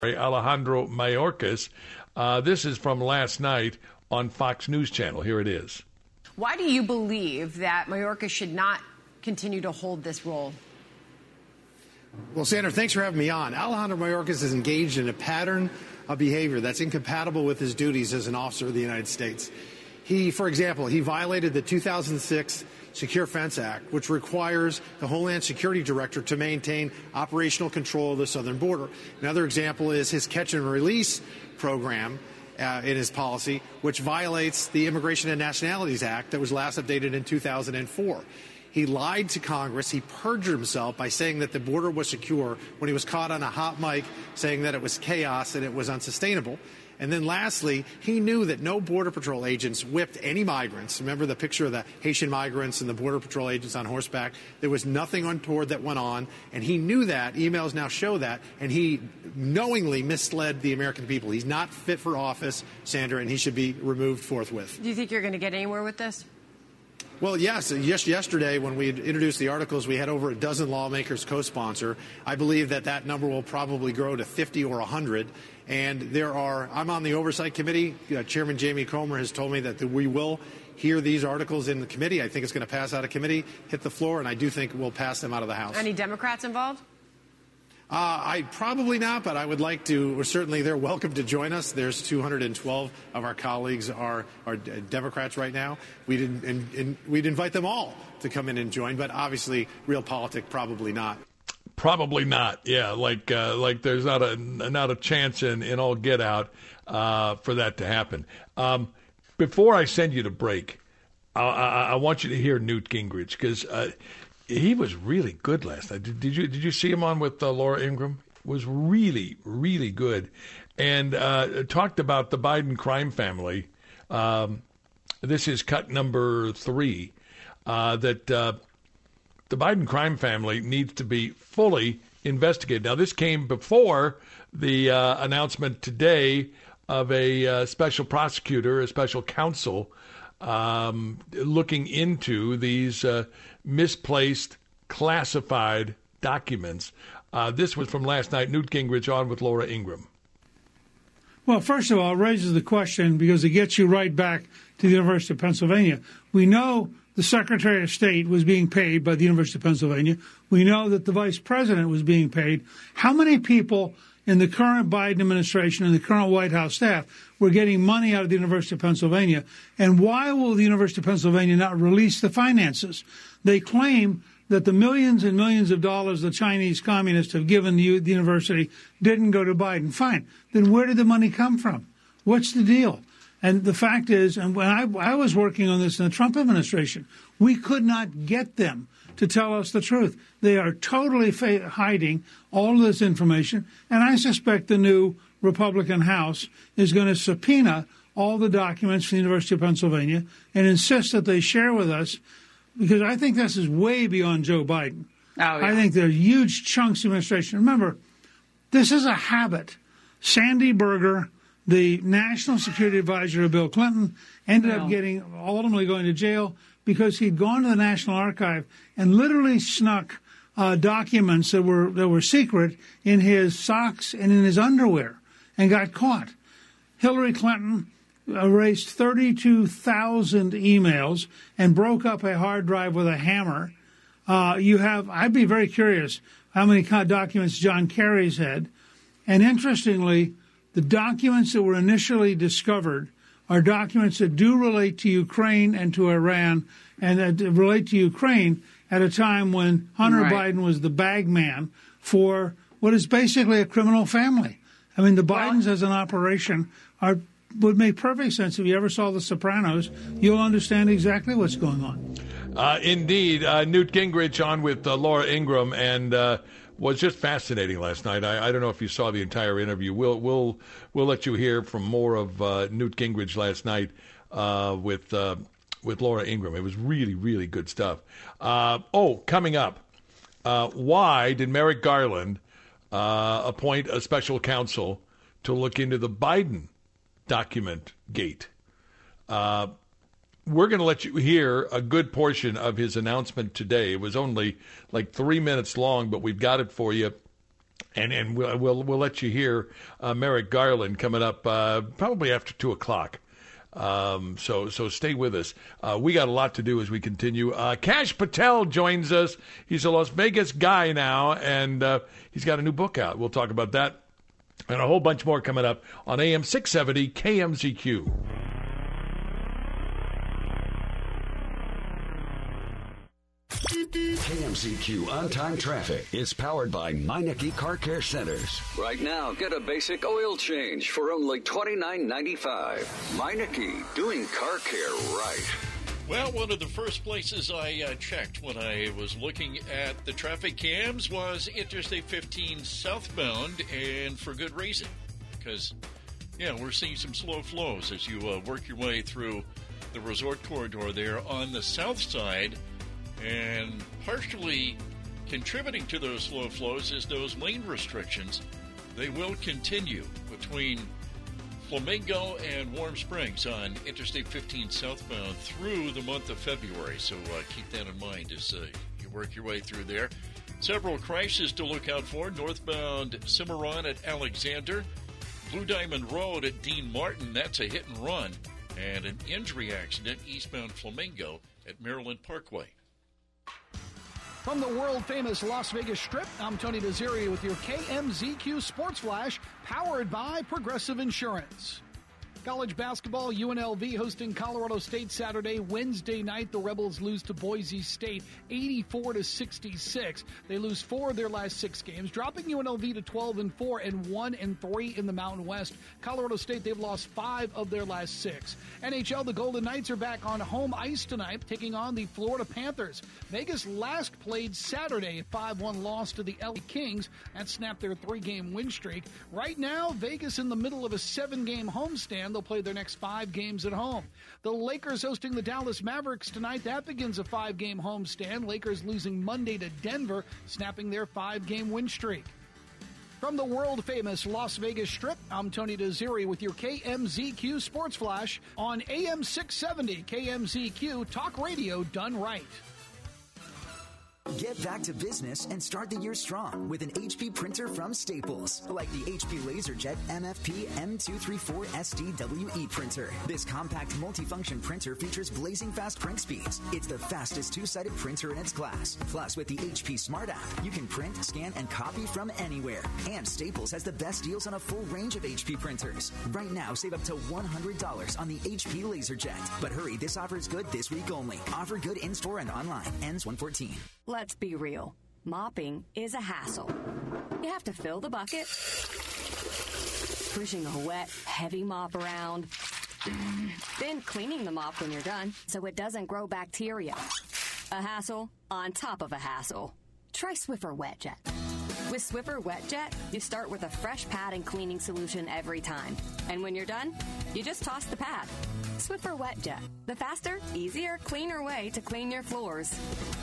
Alejandro Mayorkas. This is from last night on Fox News Channel. Here it is. Why do you believe that Mayorkas should not continue to hold this role? Well, Sandra, thanks for having me on. Alejandro Mayorkas is engaged in a pattern of behavior that's incompatible with his duties as an officer of the United States. For example, he violated the 2006 Secure Fence Act, which requires the Homeland Security Director to maintain operational control of the southern border. Another example is his catch and release program in his policy, which violates the Immigration and Nationalities Act that was last updated in 2004. He lied to Congress. He perjured himself by saying that the border was secure when he was caught on a hot mic saying that it was chaos and it was unsustainable. And then lastly, he knew that no Border Patrol agents whipped any migrants. Remember the picture of the Haitian migrants and the Border Patrol agents on horseback? There was nothing untoward that went on, and he knew that. Emails now show that, and he knowingly misled the American people. He's not fit for office, Sandra, and he should be removed forthwith. Do you think you're going to get anywhere with this? Well, yes. Just yesterday, when we introduced the articles, we had over a dozen lawmakers co-sponsor. I believe that number will probably grow to 50 or 100. And I'm on the Oversight Committee. Chairman Jamie Comer has told me that we will hear these articles in the committee. I think it's going to pass out of committee, hit the floor, and I do think we'll pass them out of the House. Any Democrats involved? I probably not, but I would like to. Certainly, they're welcome to join us. There's 212 of our colleagues are Democrats right now. We'd invite them all to come in and join, but obviously, realpolitik, probably not. Probably not. Yeah, like there's not a chance in all get out for that to happen. Before I send you to break, I want you to hear Newt Gingrich because. He was really good last night. Did you see him on with Laura Ingraham? Was really, really good. And talked about the Biden crime family. This is cut number 3. That the Biden crime family needs to be fully investigated. Now, this came before the announcement today of a special prosecutor, a special counsel, looking into these misplaced classified documents. This was from last night. Newt Gingrich on with Laura Ingraham. Well, first of all, it raises the question because it gets you right back to the University of Pennsylvania. We know the Secretary of State was being paid by the University of Pennsylvania. We know that the Vice President was being paid. How many people in the current Biden administration and the current White House staff were getting money out of the University of Pennsylvania? And why will the University of Pennsylvania not release the finances? They claim that the millions and millions of dollars the Chinese communists have given the university didn't go to Biden. Fine. Then where did the money come from? What's the deal? And the fact is, and when I was working on this in the Trump administration, we could not get them to tell us the truth. They are totally hiding all of this information, and I suspect the new Republican House is going to subpoena all the documents from the University of Pennsylvania and insist that they share with us, because I think this is way beyond Joe Biden. Oh, yeah. I think there are huge chunks of administration. Remember, this is a habit. Sandy Berger, the national security advisor of Bill Clinton, ended up ultimately going to jail because he'd gone to the National Archive and literally snuck documents that were secret in his socks and in his underwear and got caught. Hillary Clinton erased 32,000 emails and broke up a hard drive with a hammer. I'd be very curious how many documents John Kerry's had. And interestingly, the documents that were initially discovered are documents that do relate to Ukraine and to Iran, and that relate to Ukraine at a time when Hunter Biden was the bag man for what is basically a criminal family. I mean, the Bidens as an operation would make perfect sense. If you ever saw The Sopranos, you'll understand exactly what's going on. Indeed. Newt Gingrich on with Laura Ingraham, and was just fascinating last night. I don't know if you saw the entire interview. We'll let you hear from more of Newt Gingrich last night with Laura Ingraham. It was really, really good stuff. Coming up, why did Merrick Garland appoint a special counsel to look into the Biden document gate? We're going to let you hear a good portion of his announcement today. It was only like 3 minutes long, but we've got it for you. And we'll let you hear Merrick Garland coming up probably after 2:00. So stay with us. We got a lot to do as we continue. Kash Patel joins us. He's a Las Vegas guy now, and he's got a new book out. We'll talk about that and a whole bunch more coming up on AM 670 KMZQ. KMZQ On-Time Traffic is powered by Meineke Car Care Centers. Right now, get a basic oil change for only $29.95. Meineke, doing car care right. Well, one of the first places I checked when I was looking at the traffic cams was Interstate 15 southbound, and for good reason. Because, we're seeing some slow flows as you work your way through the resort corridor there on the south side. And partially contributing to those slow flows is those lane restrictions. They will continue between Flamingo and Warm Springs on Interstate 15 southbound through the month of February. So keep that in mind as you work your way through there. Several crashes to look out for. Northbound Cimarron at Alexander. Blue Diamond Road at Dean Martin. That's a hit and run. And an injury accident eastbound Flamingo at Maryland Parkway. From the world-famous Las Vegas Strip, I'm Tony Desiri with your KMZQ Sports Flash, powered by Progressive Insurance. College basketball, UNLV hosting Colorado State Saturday. Wednesday night, the Rebels lose to Boise State 84-66. They lose 4 of their last 6 games, dropping UNLV to 12-4 and 1-3 in the Mountain West. Colorado State, they've lost 5 of their last 6. NHL, the Golden Knights are back on home ice tonight, taking on the Florida Panthers. Vegas last played Saturday, a 5-1 loss to the LA Kings. That snapped their 3-game win streak. Right now, Vegas in the middle of a 7-game homestand. They'll play their next 5 games at home. The Lakers hosting the Dallas Mavericks tonight. That begins a 5-game homestand. Lakers losing Monday to Denver, snapping their 5-game win streak. From the world-famous Las Vegas Strip, I'm Tony Desiri with your KMZQ Sports Flash on AM 670 KMZQ Talk Radio done right. Get back to business and start the year strong with an HP printer from Staples, like the HP LaserJet MFP M234 SDWE printer. This compact multifunction printer features blazing fast print speeds. It's the fastest two-sided printer in its class. Plus, with the HP Smart app, you can print, scan, and copy from anywhere. And Staples has the best deals on a full range of HP printers. Right now, save up to $100 on the HP LaserJet. But hurry, this offer is good this week only. Offer good in-store and online. Ends 1/14. Let's be real. Mopping is a hassle. You have to fill the bucket, pushing a wet, heavy mop around, then cleaning the mop when you're done so it doesn't grow bacteria. A hassle on top of a hassle. Try Swiffer WetJet. With Swiffer WetJet, you start with a fresh pad and cleaning solution every time. And when you're done, you just toss the pad. Swiffer WetJet, the faster, easier, cleaner way to clean your floors.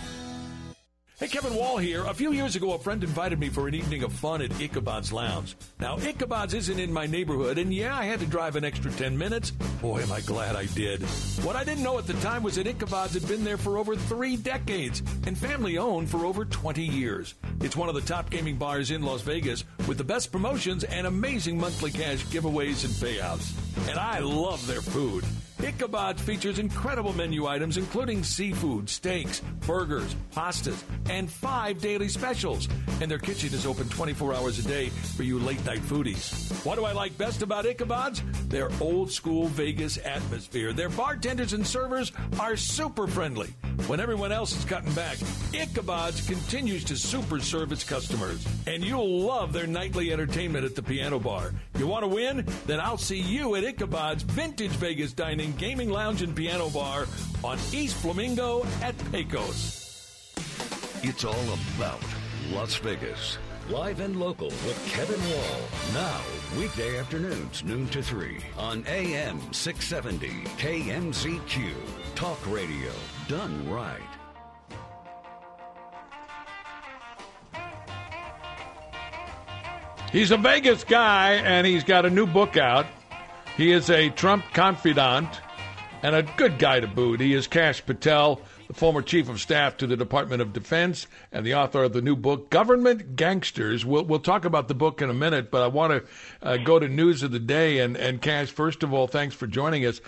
Hey, Kevin Wall here. A few years ago, a friend invited me for an evening of fun at Ichabod's Lounge. Now, Ichabod's isn't in my neighborhood, and I had to drive an extra 10 minutes. Boy, am I glad I did. What I didn't know at the time was that Ichabod's had been there for over 3 decades and family-owned for over 20 years. It's one of the top gaming bars in Las Vegas with the best promotions and amazing monthly cash giveaways and payouts. And I love their food. Ichabod features incredible menu items, including seafood, steaks, burgers, pastas, and 5 daily specials. And their kitchen is open 24 hours a day for you late-night foodies. What do I like best about Ichabod's? Their old-school Vegas atmosphere. Their bartenders and servers are super friendly. When everyone else is cutting back, Ichabod's continues to super serve its customers. And you'll love their nightly entertainment at the piano bar. You want to win? Then I'll see you at Ichabod's Vintage Vegas Dining, Gaming Lounge, and Piano Bar on East Flamingo at Pecos. It's all about Las Vegas. Live and local with Kevin Wall. Now, weekday afternoons, noon to 3 on AM 670 KMZQ. Talk radio done right. He's a Vegas guy, and he's got a new book out. He is a Trump confidant and a good guy to boot. He is Kash Patel. the former chief of staff to the Department of Defense and the author of the new book, Government Gangsters. We'll talk about the book in a minute, but I want to go to news of the day. And Cash, first of all, thanks for joining us.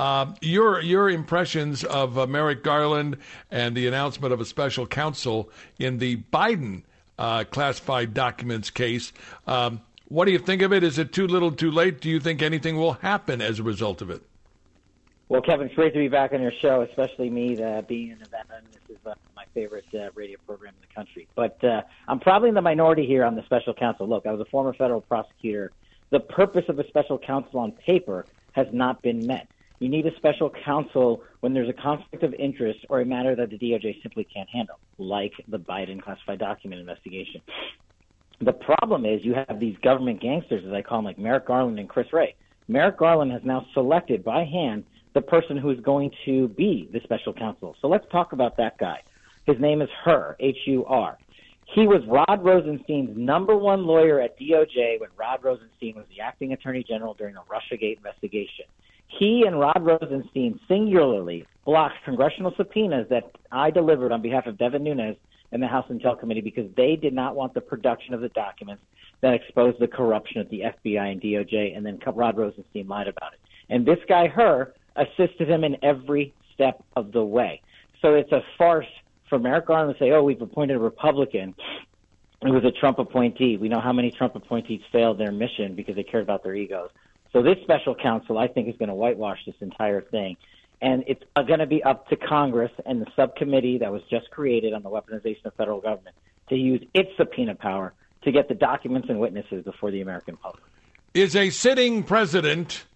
Your impressions of Merrick Garland and the announcement of a special counsel in the Biden classified documents case. What do you think of it? Is it too little, too late? Do you think anything will happen as a result of it? Well, Kevin, it's great to be back on your show, especially me being in Nevada. This is my favorite radio program in the country. But I'm probably in the minority here on the special counsel. Look, I was a former federal prosecutor. The purpose of a special counsel on paper has not been met. You need a special counsel when there's a conflict of interest or a matter that the DOJ simply can't handle, like the Biden classified document investigation. The problem is you have these government gangsters, as I call them, like Merrick Garland and Chris Wray. Merrick Garland has now selected by hand the person who is going to be the special counsel. So let's talk about that guy. His name is Hur, H-U-R. He was Rod Rosenstein's number one lawyer at DOJ when Rod Rosenstein was the acting attorney general during the Russiagate investigation. He and Rod Rosenstein singularly blocked congressional subpoenas that I delivered on behalf of Devin Nunes and the House Intel Committee because they did not want the production of the documents that exposed the corruption at the FBI and DOJ, and then Rod Rosenstein lied about it. And this guy, Hur, assisted him in every step of the way. So it's a farce for Merrick Garland to say, we've appointed a Republican who was a Trump appointee. We know how many Trump appointees failed their mission because they cared about their egos. So this special counsel, I think, is going to whitewash this entire thing. And it's going to be up to Congress and the subcommittee that was just created on the weaponization of federal government to use its subpoena power to get the documents and witnesses before the American public. Is a sitting president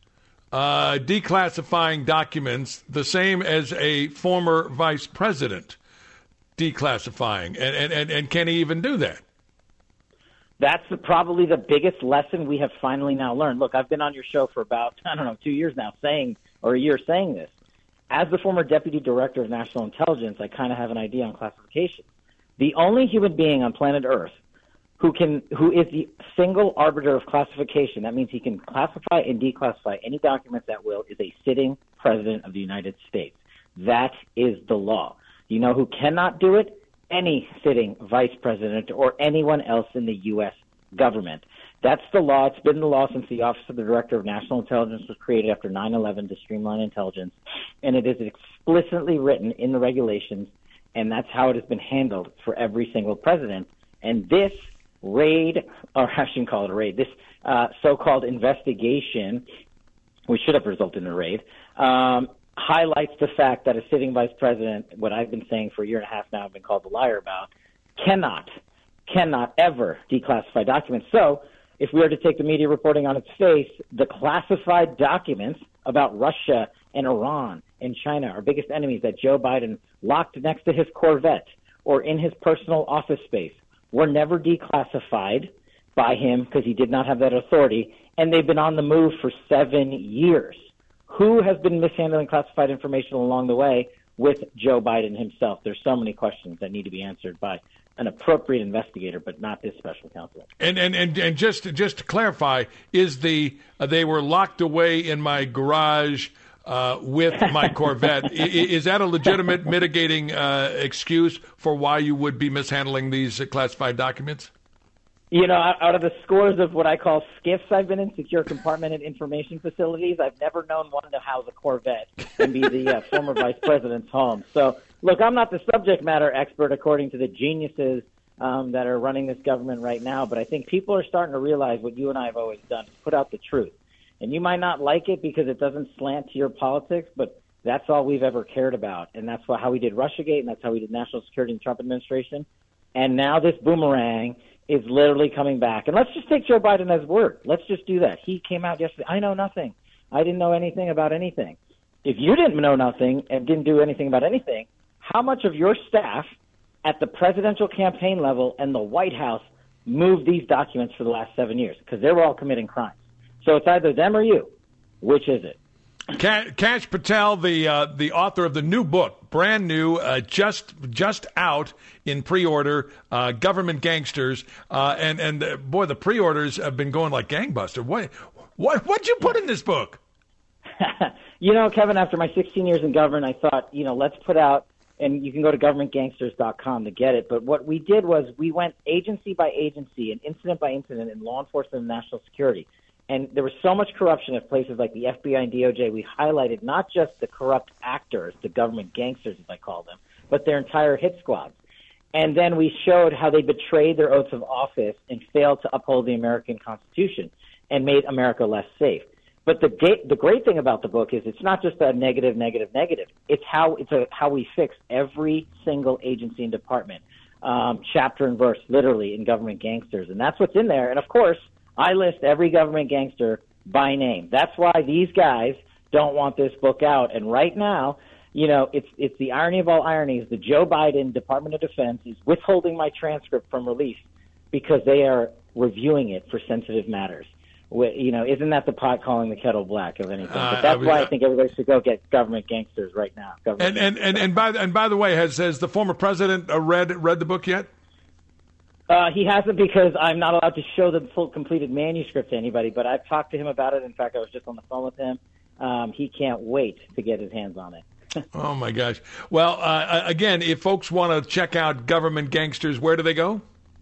declassifying documents the same as a former vice president declassifying? And can he even do that? That's probably the biggest lesson we have finally now learned. Look, I've been on your show for about, 2 years now a year saying this. As the former deputy director of national intelligence, I kind of have an idea on classification. The only human being on planet Earth who is the single arbiter of classification, that means he can classify and declassify any documents at will, is a sitting president of the United States. That is the law. You know who cannot do it? Any sitting vice president or anyone else in the U.S. government. That's the law. It's been the law since the Office of the Director of National Intelligence was created after 9/11 to streamline intelligence, and it is explicitly written in the regulations, and that's how it has been handled for every single president. And this raid, or I shouldn't call it a raid, this so-called investigation, which should have resulted in a raid, highlights the fact that a sitting vice president, what I've been saying for a year and a half now, I've been called a liar about, cannot ever declassify documents. So if we were to take the media reporting on its face, the classified documents about Russia and Iran and China, our biggest enemies that Joe Biden locked next to his Corvette or in his personal office space, were never declassified by him because he did not have that authority, and they've been on the move for 7 years. Who has been mishandling classified information along the way with Joe Biden himself? There's so many questions that need to be answered by an appropriate investigator, but not this special counsel. And just to clarify, is they were locked away in my garage with my Corvette? Is that a legitimate mitigating excuse for why you would be mishandling these classified documents? You know, out of the scores of what I call SCIFs I've been in, secure compartmented information facilities, I've never known one to house a Corvette and be the former vice president's home. So, look, I'm not the subject matter expert according to the geniuses that are running this government right now, but I think people are starting to realize what you and I have always done, is put out the truth. And you might not like it because it doesn't slant to your politics, but that's all we've ever cared about. And that's how we did Russiagate, and that's how we did national security in the Trump administration. And now this boomerang is literally coming back. And let's just take Joe Biden as word. Let's just do that. He came out yesterday, I know nothing. I didn't know anything about anything. If you didn't know nothing and didn't do anything about anything, how much of your staff at the presidential campaign level and the White House moved these documents for the last 7 years? Because they were all committing crimes. So it's either them or you. Which is it? Kash Patel, the author of the new book, brand new, just out in pre-order, Government Gangsters, and boy, the pre-orders have been going like gangbusters. What'd you put in this book? You know, Kevin, after my 16 years in government, I thought, let's put out and you can go to governmentgangsters.com to get it. But what we did was we went agency by agency and incident by incident in law enforcement and national security. And there was so much corruption at places like the FBI and DOJ. We highlighted not just the corrupt actors, the government gangsters, as I call them, but their entire hit squads. And then we showed how they betrayed their oaths of office and failed to uphold the American Constitution and made America less safe. But the great thing about the book is it's not just a negative. It's how we fix every single agency and department, chapter and verse, literally, in Government Gangsters. And that's what's in there. And, of course, I list every government gangster by name. That's why these guys don't want this book out. And right now, it's the irony of all ironies. The Joe Biden Department of Defense is withholding my transcript from release because they are reviewing it for sensitive matters. Isn't that the pot calling the kettle black of anything? But that's why I think everybody should go get Government Gangsters right now. And by the way, has the former president read the book yet? He hasn't, because I'm not allowed to show the full completed manuscript to anybody, but I've talked to him about it. In fact, I was just on the phone with him. He can't wait to get his hands on it. Oh, my gosh. Well, again, if folks want to check out Government Gangsters, where do they go?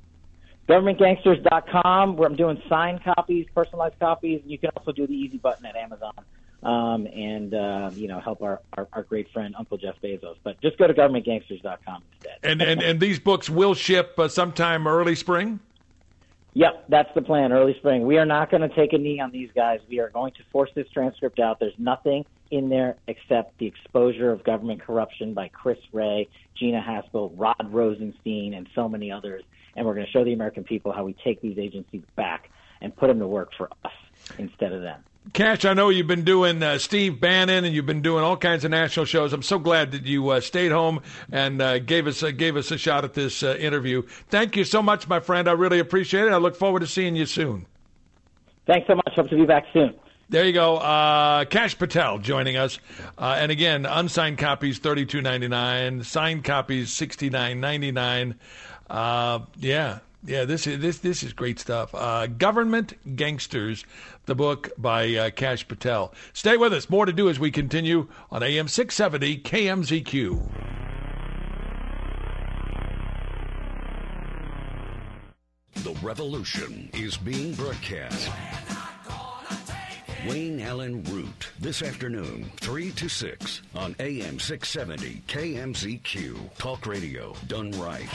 GovernmentGangsters.com, where I'm doing signed copies, personalized copies. You can also do the easy button at Amazon and help our great friend, Uncle Jeff Bezos. But just go to GovernmentGangsters.com instead. And these books will ship sometime early spring? Yep, that's the plan, early spring. We are not going to take a knee on these guys. We are going to force this transcript out. There's nothing in there except the exposure of government corruption by Chris Wray, Gina Haspel, Rod Rosenstein, and so many others. And we're going to show the American people how we take these agencies back and put them to work for us instead of them. Cash, I know you've been doing Steve Bannon, and you've been doing all kinds of national shows. I'm so glad that you stayed home and gave us a shot at this interview. Thank you so much, my friend. I really appreciate it. I look forward to seeing you soon. Thanks so much. Hope to be back soon. There you go. Kash Patel joining us. And again, unsigned copies, $32.99. Signed copies, $69.99. Yeah, this is great stuff. Government Gangsters, the book by Kash Patel. Stay with us. More to do as we continue on AM 670 KMZQ. The revolution is being broadcast. Wayne Allen Root, this afternoon, 3 to 6 on AM 670 KMZQ. Talk radio done right.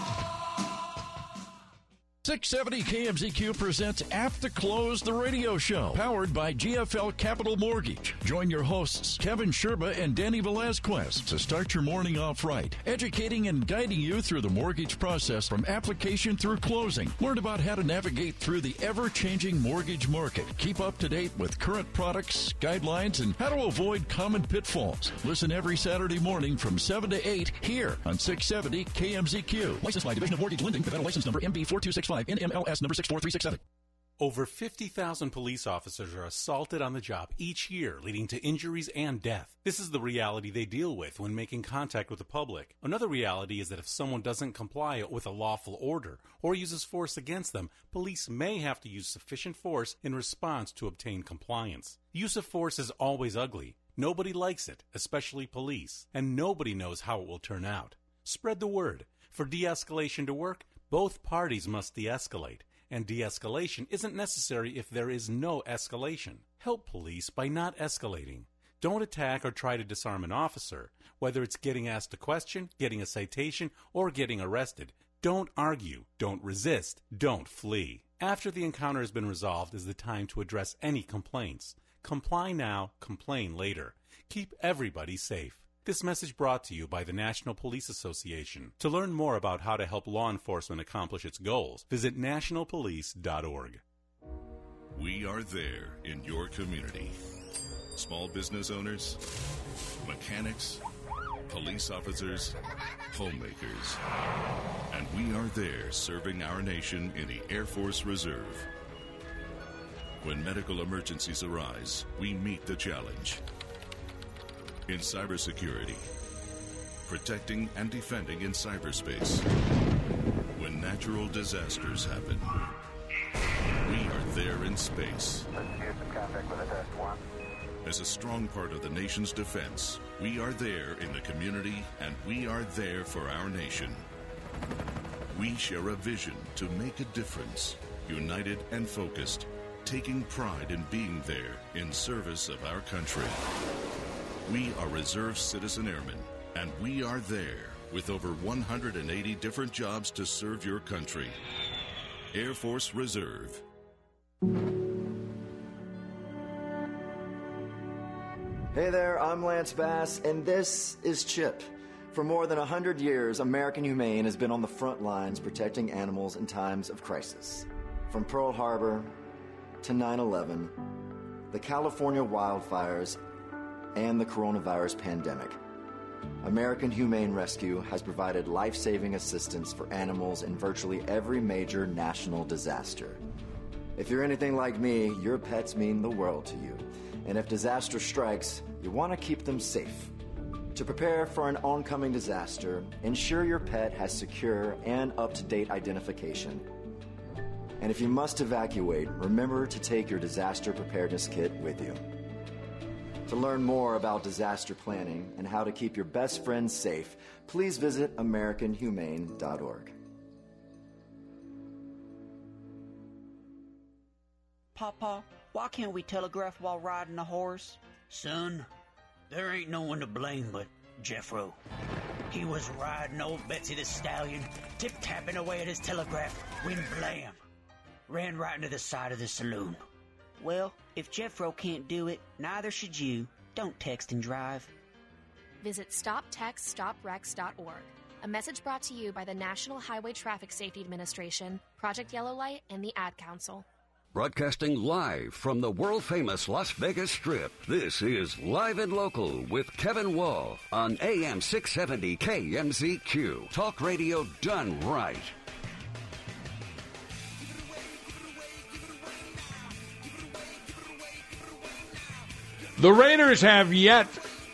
670 KMZQ presents After Close, the radio show, powered by GFL Capital Mortgage. Join your hosts, Kevin Sherba and Danny Velazquez, to start your morning off right, educating and guiding you through the mortgage process from application through closing. Learn about how to navigate through the ever-changing mortgage market. Keep up to date with current products, guidelines, and how to avoid common pitfalls. Listen every Saturday morning from 7 to 8 here on 670 KMZQ. Licensed by Division of Mortgage Lending, Nevada license number MB4265. NMLS number 64367. Over 50,000 police officers are assaulted on the job each year, leading to injuries and death. This is the reality they deal with when making contact with the public. Another reality is that if someone doesn't comply with a lawful order or uses force against them, police may have to use sufficient force in response to obtain compliance. Use of force is always ugly. Nobody likes it, especially police, and nobody knows how it will turn out. Spread the word. For de-escalation to work, both parties must de-escalate, and de-escalation isn't necessary if there is no escalation. Help police by not escalating. Don't attack or try to disarm an officer, whether it's getting asked a question, getting a citation, or getting arrested. Don't argue, don't resist, don't flee. After the encounter has been resolved is the time to address any complaints. Comply now, complain later. Keep everybody safe. This message brought to you by the National Police Association. To learn more about how to help law enforcement accomplish its goals, visit nationalpolice.org. We are there in your community. Small business owners, mechanics, police officers, homemakers. And we are there serving our nation in the Air Force Reserve. When medical emergencies arise, we meet the challenge. In cybersecurity, protecting and defending in cyberspace. When natural disasters happen, we are there in space. As a strong part of the nation's defense, we are there in the community, and we are there for our nation. We share a vision to make a difference, united and focused, taking pride in being there in service of our country. We are Reserve Citizen Airmen, and we are there with over 180 different jobs to serve your country. Air Force Reserve. Hey there, I'm Lance Bass, and this is CHIP. For more than 100 years, American Humane has been on the front lines protecting animals in times of crisis. From Pearl Harbor to 9/11, the California wildfires, and the coronavirus pandemic, American Humane Rescue has provided life-saving assistance for animals in virtually every major national disaster. If you're anything like me, your pets mean the world to you. And if disaster strikes, you want to keep them safe. To prepare for an oncoming disaster, ensure your pet has secure and up-to-date identification. And if you must evacuate, remember to take your disaster preparedness kit with you. To learn more about disaster planning and how to keep your best friends safe, please visit AmericanHumane.org. Papa, why can't we telegraph while riding a horse? Son, there ain't no one to blame but Jeffro. He was riding old Betsy the Stallion, tip-tapping away at his telegraph, when blam! Ran right into the side of the saloon. Well, if Jeffro can't do it, neither should you. Don't text and drive. Visit StopTextStopWrecks.org. A message brought to you by the National Highway Traffic Safety Administration, Project Yellow Light, and the Ad Council. Broadcasting live from the world-famous Las Vegas Strip, this is Live and Local with Kevin Wall on AM 670 KMZQ. Talk radio done right. The Raiders have yet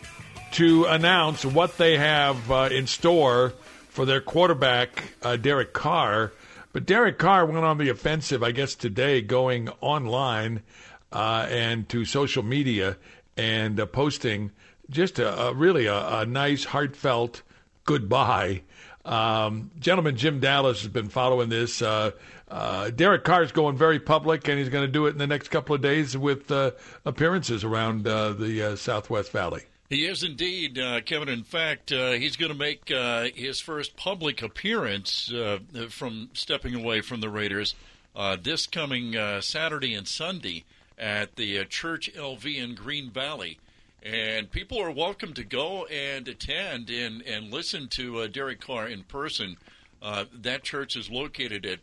to announce what they have in store for their quarterback, Derek Carr. But Derek Carr went on the offensive, I guess, today, going online and to social media and posting just a really nice, heartfelt goodbye. Gentleman Jim Dallas has been following this. Derek Carr's going very public, and he's going to do it in the next couple of days with appearances around the Southwest Valley. He is indeed, Kevin. In fact, he's going to make his first public appearance from stepping away from the Raiders this coming Saturday and Sunday at the Church LV in Green Valley. And people are welcome to go and attend and listen to Derek Carr in person. That church is located at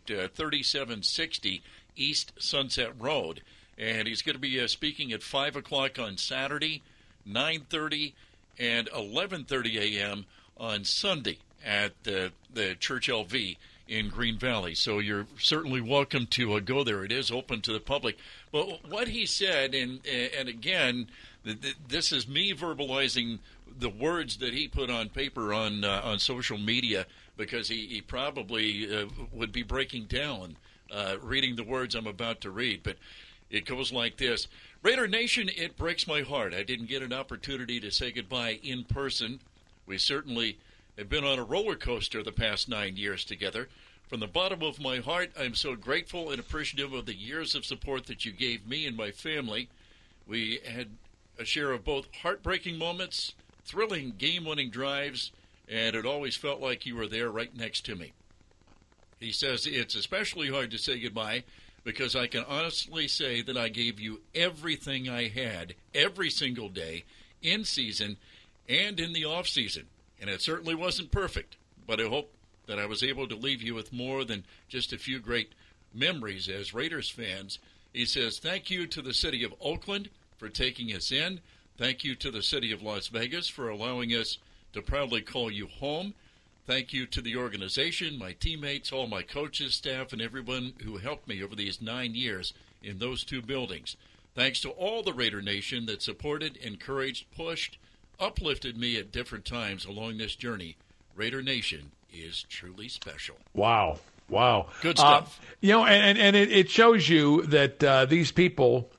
3760 East Sunset Road. And he's going to be speaking at 5 o'clock on Saturday, 9:30 and 11:30 a.m. on Sunday at the Church LV in Green Valley. So you're certainly welcome to go there. It is open to the public. But what he said, and again, this is me verbalizing the words that he put on paper on social media, because he probably would be breaking down reading the words I'm about to read. But it goes like this. Raider Nation, it breaks my heart. I didn't get an opportunity to say goodbye in person. We certainly have been on a roller coaster the past 9 years together. From the bottom of my heart, I'm so grateful and appreciative of the years of support that you gave me and my family. We had a share of both heartbreaking moments, thrilling game-winning drives, and it always felt like you were there right next to me. He says it's especially hard to say goodbye because I can honestly say that I gave you everything I had every single day, in season and in the off season. And it certainly wasn't perfect, but I hope that I was able to leave you with more than just a few great memories as Raiders fans. He says, thank you to the city of Oakland for taking us in. Thank you to the city of Las Vegas for allowing us to proudly call you home. Thank you to the organization, my teammates, all my coaches, staff, and everyone who helped me over these 9 years in those two buildings. Thanks to all the Raider Nation that supported, encouraged, pushed, uplifted me at different times along this journey. Raider Nation is truly special. Wow. Good stuff. And it shows you that these people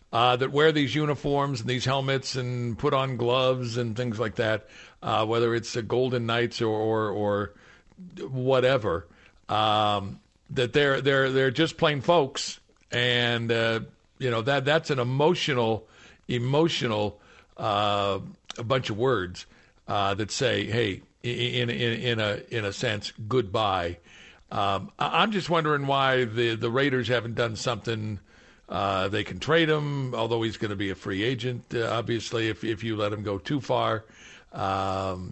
that wear these uniforms and these helmets and put on gloves and things like that, whether it's the Golden Knights or whatever, that they're just plain folks, and that's an emotional a bunch of words that say, hey, in a sense, goodbye. I'm just wondering why the Raiders haven't done something. They can trade him, although he's going to be a free agent, obviously, if you let him go too far. And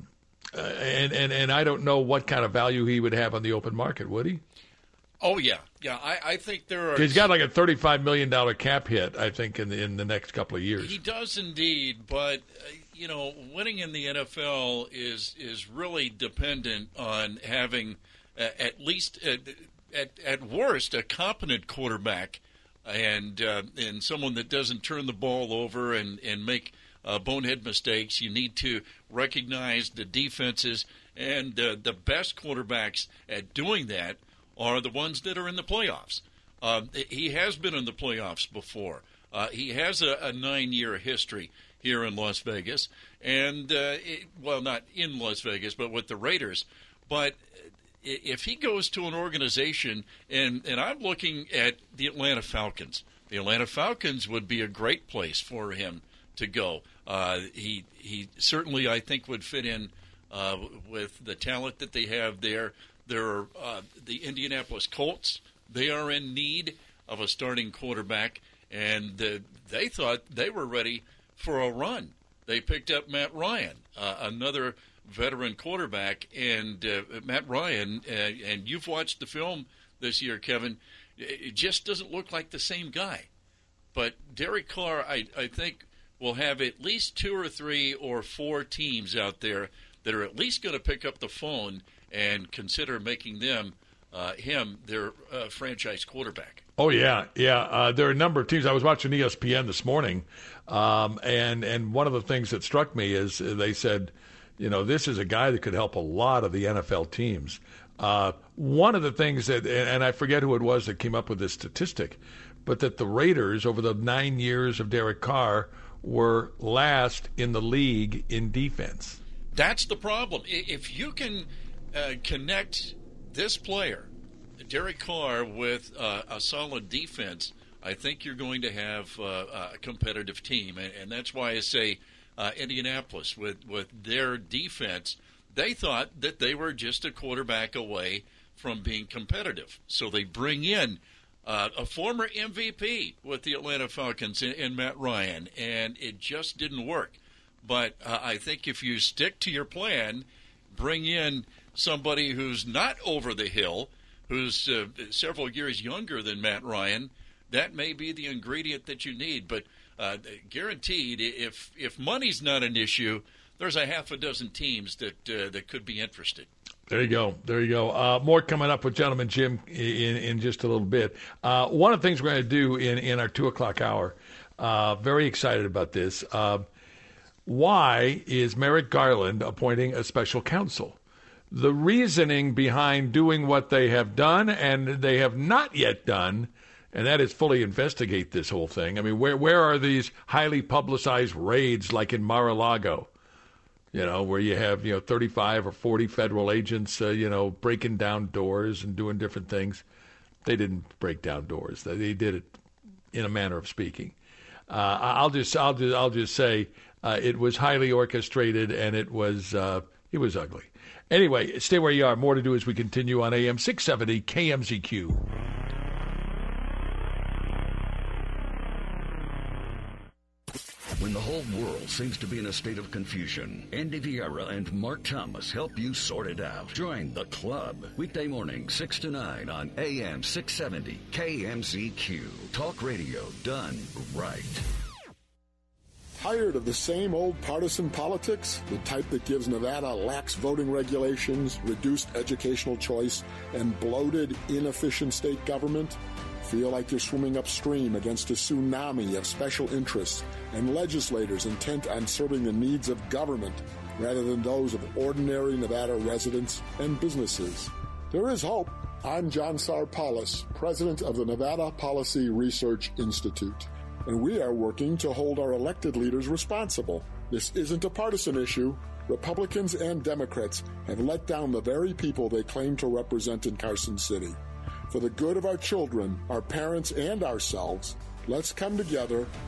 I don't know what kind of value he would have on the open market, would he? Oh, yeah. Yeah, I think there are... He's got like a $35 million cap hit, I think, in the next couple of years. He does indeed, but, winning in the NFL is really dependent on having at least, at worst, a competent quarterback and someone that doesn't turn the ball over and make bonehead mistakes. You need to recognize the defenses, and the best quarterbacks at doing that are the ones that are in the playoffs. He has been in the playoffs before. He has a 9-year history here in Las Vegas, and not in Las Vegas, but with the Raiders. But if he goes to an organization, and I'm looking at the Atlanta Falcons. The Atlanta Falcons would be a great place for him to go. He certainly, I think, would fit in with the talent that they have there. There are the Indianapolis Colts. They are in need of a starting quarterback, and they thought they were ready for a run. They picked up Matt Ryan, another veteran quarterback, and Matt Ryan, and you've watched the film this year, Kevin, it just doesn't look like the same guy. But Derek Carr, I think, will have at least 2 or 3 or 4 teams out there that are at least going to pick up the phone and consider making him their franchise quarterback. Oh, yeah. There are a number of teams. I was watching ESPN this morning, and one of the things that struck me is they said, this is a guy that could help a lot of the NFL teams. One of the things that, and I forget who it was that came up with this statistic, but that the Raiders, over the 9 years of Derek Carr, were last in the league in defense. That's the problem. If you can connect this player, Derek Carr, with a solid defense, I think you're going to have a competitive team. And that's why I say Indianapolis, with their defense, they thought that they were just a quarterback away from being competitive. So they bring in a former MVP with the Atlanta Falcons in Matt Ryan, and it just didn't work. But I think if you stick to your plan, bring in somebody who's not over the hill, who's several years younger than Matt Ryan, that may be the ingredient that you need. But guaranteed, if money's not an issue, there's a half a dozen teams that could be interested. There you go. More coming up with Gentleman Jim in just a little bit. One of the things we're going to do in our 2 o'clock hour, very excited about this. Why is Merrick Garland appointing a special counsel? The reasoning behind doing what they have done and they have not yet done, and that is fully investigate this whole thing. I mean, where are these highly publicized raids like in Mar-a-Lago? Where you have, 35 or 40 federal agents, breaking down doors and doing different things. They didn't break down doors. They did it in a manner of speaking. I'll just say it was highly orchestrated, and it was ugly. Anyway, stay where you are. More to do as we continue on AM 670 KMZQ. When the whole world seems to be in a state of confusion, Andy Vieira and Mark Thomas help you sort it out. Join the club. Weekday morning, 6 to 9 on AM 670 KMZQ. Talk radio done right. Tired of the same old partisan politics? The type that gives Nevada lax voting regulations, reduced educational choice, and bloated, inefficient state government? Feel like you're swimming upstream against a tsunami of special interests and legislators intent on serving the needs of government rather than those of ordinary Nevada residents and businesses? There is hope. I'm John Sarpalis, president of the Nevada Policy Research Institute. and we are working to hold our elected leaders responsible. This isn't a partisan issue. Republicans and Democrats have let down the very people they claim to represent in Carson City. For the good of our children, our parents, and ourselves, let's come together